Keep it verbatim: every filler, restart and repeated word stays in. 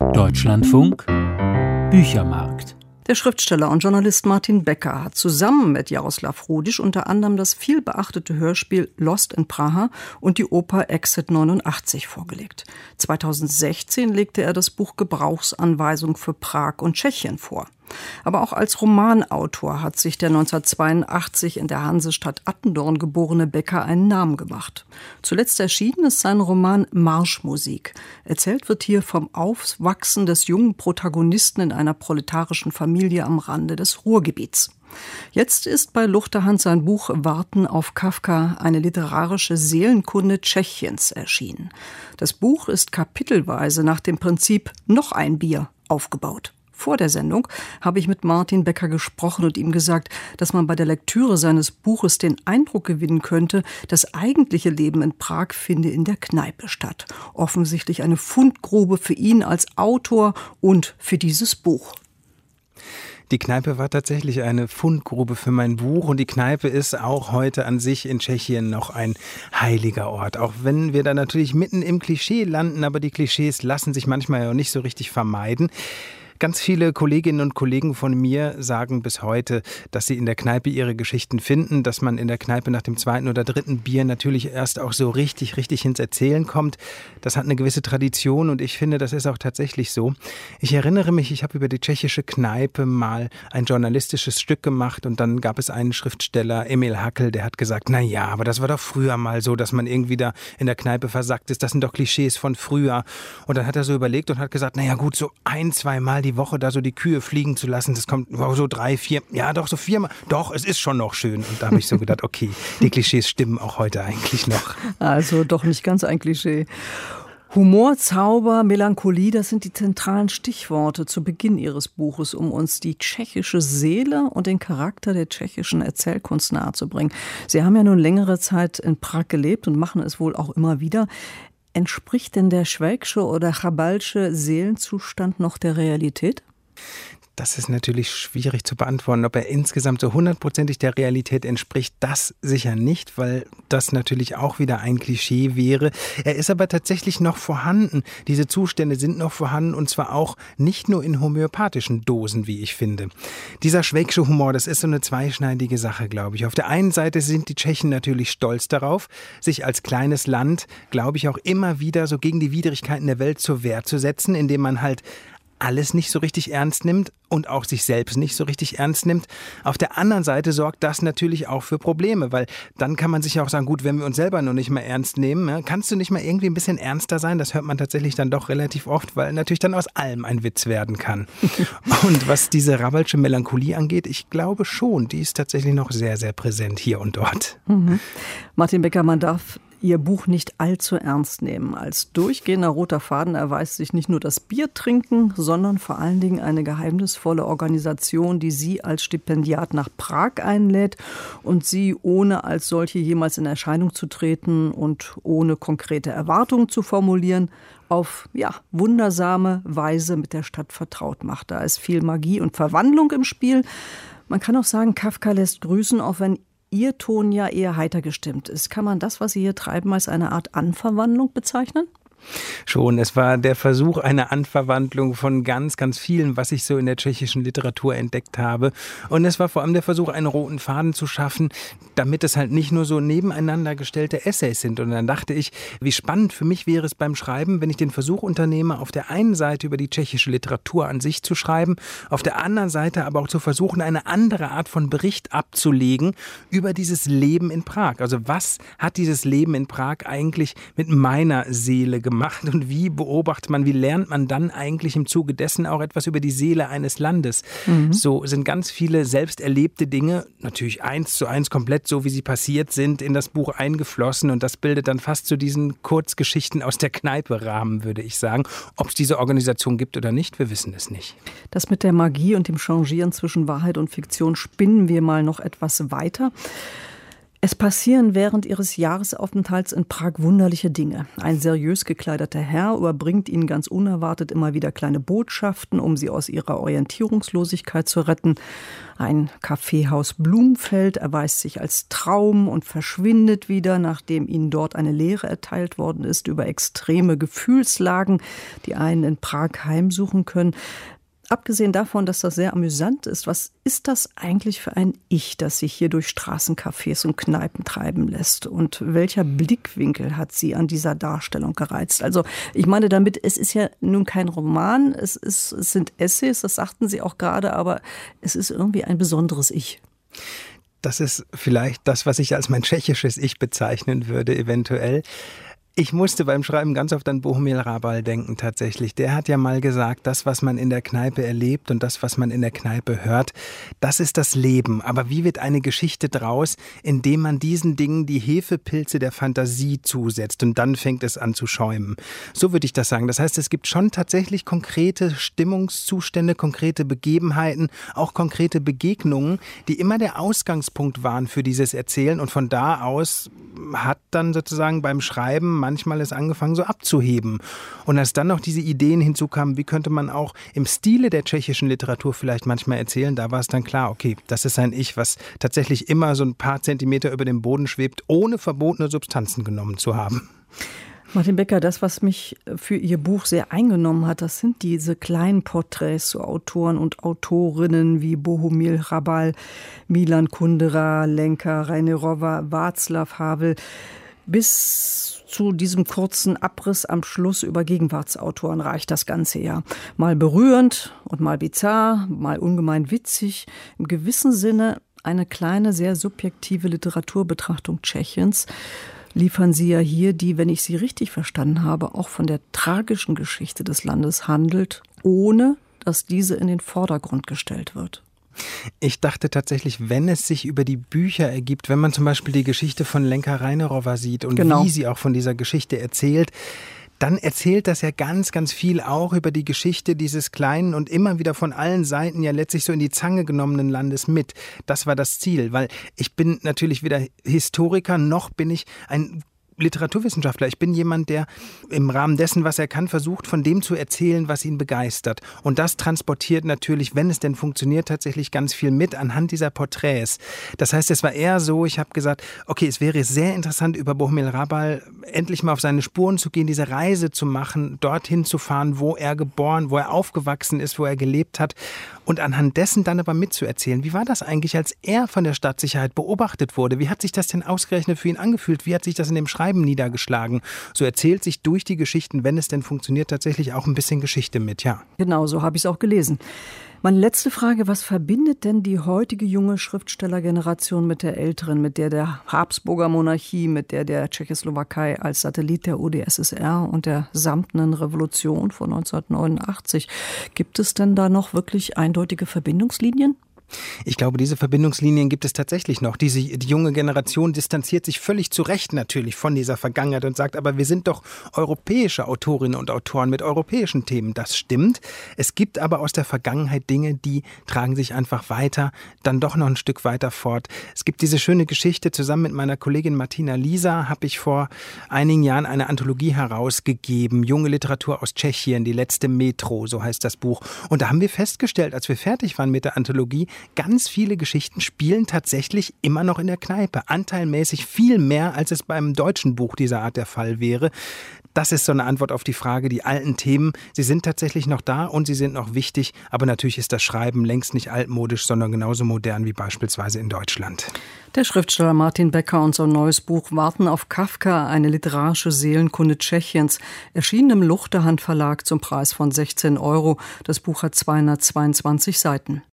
Deutschlandfunk Büchermarkt. Der Schriftsteller und Journalist Martin Becker hat zusammen mit Jaroslav Rudisch unter anderem das vielbeachtete Hörspiel Lost in Praha und die Oper Exit neunundachtzig vorgelegt. zweitausendsechzehn legte er das Buch Gebrauchsanweisung für Prag und Tschechien vor. Aber auch als Romanautor hat sich der neunzehnhundertzweiundachtzig in der Hansestadt Attendorn geborene Becker einen Namen gemacht. Zuletzt erschienen ist sein Roman Marschmusik. Erzählt wird hier vom Aufwachsen des jungen Protagonisten in einer proletarischen Familie am Rande des Ruhrgebiets. Jetzt ist bei Luchterhand sein Buch Warten auf Kafka, eine literarische Seelenkunde Tschechiens, erschienen. Das Buch ist kapitelweise nach dem Prinzip noch ein Bier aufgebaut. Vor der Sendung habe ich mit Martin Becker gesprochen und ihm gesagt, dass man bei der Lektüre seines Buches den Eindruck gewinnen könnte, das eigentliche Leben in Prag finde in der Kneipe statt. Offensichtlich eine Fundgrube für ihn als Autor und für dieses Buch. Die Kneipe war tatsächlich eine Fundgrube für mein Buch und die Kneipe ist auch heute an sich in Tschechien noch ein heiliger Ort. Auch wenn wir da natürlich mitten im Klischee landen, aber die Klischees lassen sich manchmal ja nicht so richtig vermeiden. Ganz viele Kolleginnen und Kollegen von mir sagen bis heute, dass sie in der Kneipe ihre Geschichten finden, dass man in der Kneipe nach dem zweiten oder dritten Bier natürlich erst auch so richtig, richtig ins Erzählen kommt. Das hat eine gewisse Tradition und ich finde, das ist auch tatsächlich so. Ich erinnere mich, ich habe über die tschechische Kneipe mal ein journalistisches Stück gemacht und dann gab es einen Schriftsteller, Emil Hackel, der hat gesagt, na ja, aber das war doch früher mal so, dass man irgendwie da in der Kneipe versackt ist. Das sind doch Klischees von früher. Und dann hat er so überlegt und hat gesagt, na ja gut, so ein, zwei Mal die Woche da so die Kühe fliegen zu lassen, das kommt wow, so drei, vier, ja doch so viermal, doch, es ist schon noch schön. Und da habe ich so gedacht, okay, die Klischees stimmen auch heute eigentlich noch. Also doch nicht ganz ein Klischee. Humor, Zauber, Melancholie, das sind die zentralen Stichworte zu Beginn Ihres Buches, um uns die tschechische Seele und den Charakter der tschechischen Erzählkunst nahezubringen. Sie haben ja nun längere Zeit in Prag gelebt und machen es wohl auch immer wieder. Entspricht denn der schwäbische oder chabalsche Seelenzustand noch der Realität? Das ist natürlich schwierig zu beantworten, ob er insgesamt so hundertprozentig der Realität entspricht. Das sicher nicht, weil das natürlich auch wieder ein Klischee wäre. Er ist aber tatsächlich noch vorhanden. Diese Zustände sind noch vorhanden und zwar auch nicht nur in homöopathischen Dosen, wie ich finde. Dieser schwäbische Humor, das ist so eine zweischneidige Sache, glaube ich. Auf der einen Seite sind die Tschechen natürlich stolz darauf, sich als kleines Land, glaube ich, auch immer wieder so gegen die Widrigkeiten der Welt zur Wehr zu setzen, indem man halt alles nicht so richtig ernst nimmt und auch sich selbst nicht so richtig ernst nimmt. Auf der anderen Seite sorgt das natürlich auch für Probleme, weil dann kann man sich ja auch sagen, gut, wenn wir uns selber noch nicht mehr ernst nehmen, kannst du nicht mal irgendwie ein bisschen ernster sein? Das hört man tatsächlich dann doch relativ oft, weil natürlich dann aus allem ein Witz werden kann. Und was diese rabalsche Melancholie angeht, ich glaube schon, die ist tatsächlich noch sehr, sehr präsent hier und dort. Mhm. Martin Becker, man darf Ihr Buch nicht allzu ernst nehmen. Als durchgehender roter Faden erweist sich nicht nur das Biertrinken, sondern vor allen Dingen eine geheimnisvolle Organisation, die Sie als Stipendiat nach Prag einlädt und Sie, ohne als solche jemals in Erscheinung zu treten und ohne konkrete Erwartungen zu formulieren, auf ja, wundersame Weise mit der Stadt vertraut macht. Da ist viel Magie und Verwandlung im Spiel. Man kann auch sagen, Kafka lässt grüßen, auch wenn Ihr Ton ja eher heiter gestimmt ist. Kann man das, was Sie hier treiben, als eine Art Anverwandlung bezeichnen? Schon, es war der Versuch einer Anverwandlung von ganz, ganz vielen, was ich so in der tschechischen Literatur entdeckt habe. Und es war vor allem der Versuch, einen roten Faden zu schaffen, damit es halt nicht nur so nebeneinander gestellte Essays sind. Und dann dachte ich, wie spannend für mich wäre es beim Schreiben, wenn ich den Versuch unternehme, auf der einen Seite über die tschechische Literatur an sich zu schreiben, auf der anderen Seite aber auch zu versuchen, eine andere Art von Bericht abzulegen über dieses Leben in Prag. Also was hat dieses Leben in Prag eigentlich mit meiner Seele gemacht? Macht und wie beobachtet man, wie lernt man dann eigentlich im Zuge dessen auch etwas über die Seele eines Landes? Mhm. So sind ganz viele selbst erlebte Dinge, natürlich eins zu eins komplett so, wie sie passiert sind, in das Buch eingeflossen und das bildet dann fast zu diesen Kurzgeschichten aus der Kneipe Rahmen, würde ich sagen. Ob es diese Organisation gibt oder nicht, wir wissen es nicht. Das mit der Magie und dem Changieren zwischen Wahrheit und Fiktion spinnen wir mal noch etwas weiter. Es passieren während ihres Jahresaufenthalts in Prag wunderliche Dinge. Ein seriös gekleideter Herr überbringt ihnen ganz unerwartet immer wieder kleine Botschaften, um sie aus ihrer Orientierungslosigkeit zu retten. Ein Kaffeehaus Blumfeld erweist sich als Traum und verschwindet wieder, nachdem ihnen dort eine Lehre erteilt worden ist über extreme Gefühlslagen, die einen in Prag heimsuchen können. Abgesehen davon, dass das sehr amüsant ist, was ist das eigentlich für ein Ich, das sich hier durch Straßencafés und Kneipen treiben lässt? Und welcher Blickwinkel hat Sie an dieser Darstellung gereizt? Also ich meine damit, es ist ja nun kein Roman, es, ist, es sind Essays, das sagten Sie auch gerade, aber es ist irgendwie ein besonderes Ich. Das ist vielleicht das, was ich als mein tschechisches Ich bezeichnen würde, eventuell. Ich musste beim Schreiben ganz oft an Bohumil Hrabal denken tatsächlich. Der hat ja mal gesagt, das, was man in der Kneipe erlebt und das, was man in der Kneipe hört, das ist das Leben. Aber wie wird eine Geschichte draus, indem man diesen Dingen die Hefepilze der Fantasie zusetzt und dann fängt es an zu schäumen. So würde ich das sagen. Das heißt, es gibt schon tatsächlich konkrete Stimmungszustände, konkrete Begebenheiten, auch konkrete Begegnungen, die immer der Ausgangspunkt waren für dieses Erzählen. Und von da aus hat dann sozusagen beim Schreiben manchmal es angefangen so abzuheben. Und als dann noch diese Ideen hinzukamen, wie könnte man auch im Stile der tschechischen Literatur vielleicht manchmal erzählen, da war es dann klar, okay, das ist ein Ich, was tatsächlich immer so ein paar Zentimeter über dem Boden schwebt, ohne verbotene Substanzen genommen zu haben. Martin Becker, das, was mich für Ihr Buch sehr eingenommen hat, das sind diese kleinen Porträts zu Autoren und Autorinnen wie Bohumil Hrabal, Milan Kundera, Lenka Reinerova, Václav Havel, bis zu diesem kurzen Abriss am Schluss über Gegenwartsautoren reicht das ganze ja. Mal berührend und mal bizarr, mal ungemein witzig. Im gewissen Sinne eine kleine, sehr subjektive Literaturbetrachtung Tschechiens liefern Sie ja hier, die, wenn ich Sie richtig verstanden habe, auch von der tragischen Geschichte des Landes handelt, ohne dass diese in den Vordergrund gestellt wird. Ich dachte tatsächlich, wenn es sich über die Bücher ergibt, wenn man zum Beispiel die Geschichte von Lenka Reinerova sieht und genau. wie sie auch von dieser Geschichte erzählt, dann erzählt das ja ganz, ganz viel auch über die Geschichte dieses kleinen und immer wieder von allen Seiten ja letztlich so in die Zange genommenen Landes mit. Das war das Ziel, weil ich bin natürlich weder Historiker, noch bin ich ein Literaturwissenschaftler. Ich bin jemand, der im Rahmen dessen, was er kann, versucht, von dem zu erzählen, was ihn begeistert. Und das transportiert natürlich, wenn es denn funktioniert, tatsächlich ganz viel mit anhand dieser Porträts. Das heißt, es war eher so, ich habe gesagt, okay, es wäre sehr interessant, über Bohumil Hrabal endlich mal auf seine Spuren zu gehen, diese Reise zu machen, dorthin zu fahren, wo er geboren, wo er aufgewachsen ist, wo er gelebt hat. Und anhand dessen dann aber mitzuerzählen, wie war das eigentlich, als er von der Staatssicherheit beobachtet wurde? Wie hat sich das denn ausgerechnet für ihn angefühlt? Wie hat sich das in dem Schreiben niedergeschlagen? So erzählt sich durch die Geschichten, wenn es denn funktioniert, tatsächlich auch ein bisschen Geschichte mit, ja. Genau, so habe ich es auch gelesen. Meine letzte Frage, was verbindet denn die heutige junge Schriftstellergeneration mit der älteren, mit der der Habsburger Monarchie, mit der der Tschechoslowakei als Satellit der U d S S R und der Samtenen Revolution von neunzehnhundertneunundachtzig? Gibt es denn da noch wirklich eindeutige Verbindungslinien? Ich glaube, diese Verbindungslinien gibt es tatsächlich noch. Diese, die junge Generation distanziert sich völlig zu Recht natürlich von dieser Vergangenheit und sagt, aber wir sind doch europäische Autorinnen und Autoren mit europäischen Themen. Das stimmt. Es gibt aber aus der Vergangenheit Dinge, die tragen sich einfach weiter, dann doch noch ein Stück weiter fort. Es gibt diese schöne Geschichte, zusammen mit meiner Kollegin Martina Lisa habe ich vor einigen Jahren eine Anthologie herausgegeben, Junge Literatur aus Tschechien, die letzte Metro, so heißt das Buch. Und da haben wir festgestellt, als wir fertig waren mit der Anthologie, ganz viele Geschichten spielen tatsächlich immer noch in der Kneipe. Anteilmäßig viel mehr, als es beim deutschen Buch dieser Art der Fall wäre. Das ist so eine Antwort auf die Frage, die alten Themen, sie sind tatsächlich noch da und sie sind noch wichtig. Aber natürlich ist das Schreiben längst nicht altmodisch, sondern genauso modern wie beispielsweise in Deutschland. Der Schriftsteller Martin Becker und sein neues Buch Warten auf Kafka, eine literarische Seelenkunde Tschechiens, erschienen im Luchterhand Verlag zum Preis von sechzehn Euro. Das Buch hat zweihundertzweiundzwanzig Seiten.